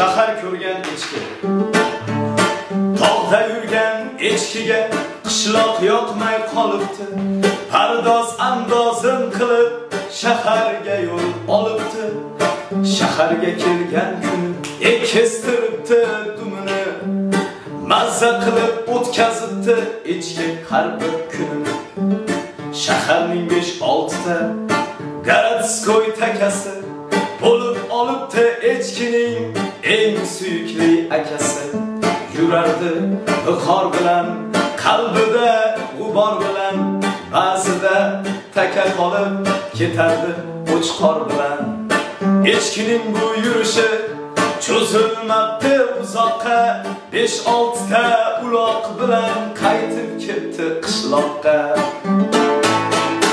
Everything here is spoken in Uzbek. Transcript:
shahar ko'rgan echki. Tog'da yurgan echkiga qishloq yoqmay qolibdi. Pardoz andozim qilib shaharga yo'l olibdi. Shaharga kelgan kuni kestiribdi dumini. Mazza qilib o'tkazibdi echki har bir kunini. Shaharning 5-6 ta Garatskoy takasi bo'lib olibdi echkining eng suyukli akasi. Yurardi viqor bilan, qalbida g'ubor bilan, ba'zida taka qolib ketardi o'chqor bilan. Echkining bu yurishi cho'zilmabdi uzoqqa, 5-6 ta uloq bilan qaytib ketdi qishloqqa.